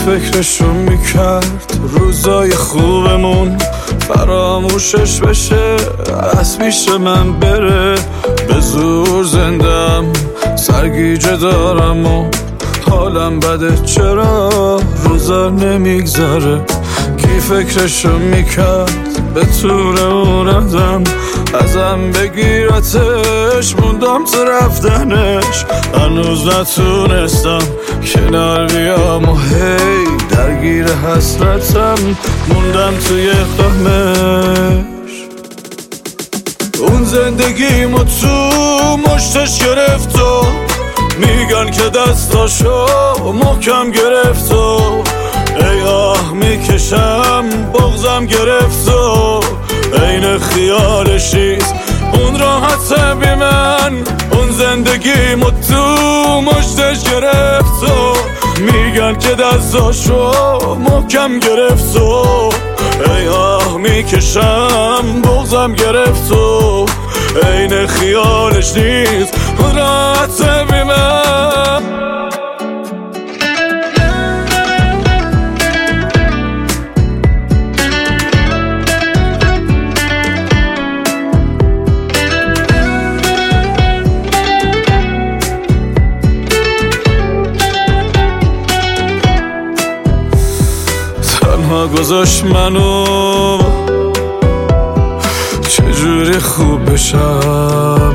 فکرشو میکرد روزای خوبمون فراموشش بشه، از پیش من بره. به زور زندم، سرگیجه دارم و حالم بده، چرا روزا نمیگذره. کی فکرشو میکرد به طور اومدم ازم بگیرتش، موندم تو رفتنش، هنوز نتونستم کنار بیام و هی درگیر حسرتم موندم توی غمش. اون زندگیمو تو مشتش گرفت و میگن که دستاشو محکم گرفت و ای آه میکشم بغضم گرفت و عین خیالشیست اون راحت بی من. اون زندگیمو تو مشتش گرفت و میگن که دستاشو محکم گرفت و ای آه میکشم بغضم گرفت و عین خیالش نیست اون راحت بی من. تنها گذاشت منو چجوری خوب بشم،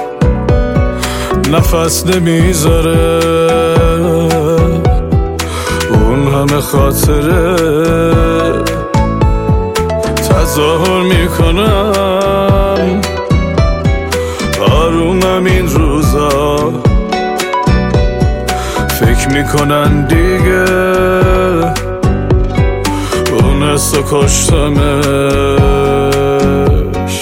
نفس نمیذاره اون همه خاطره تظاهر میکنم. آرومم این روزا فکر میکنن دیگه اون حسو کشتمش.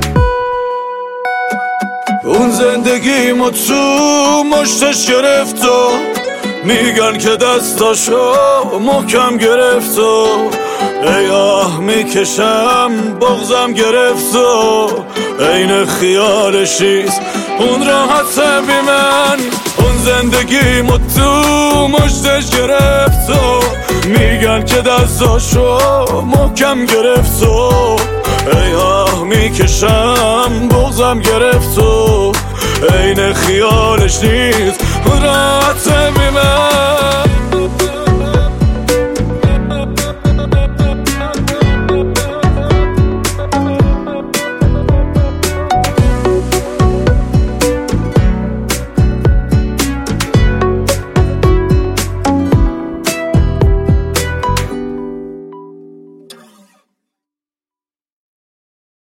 اون زندگیمو تو مشتش گرفت و میگن که دستاشو محکم گرفت و ای آه میکشم بغضم گرفت و عین خیالشیست اون راحت بی من. اون زندگیمو تو مشتش گرفت و میگن که دستاشو محکم گرفت و ای آه میکشم بغضم گرفت و عین خیالش نیست راحت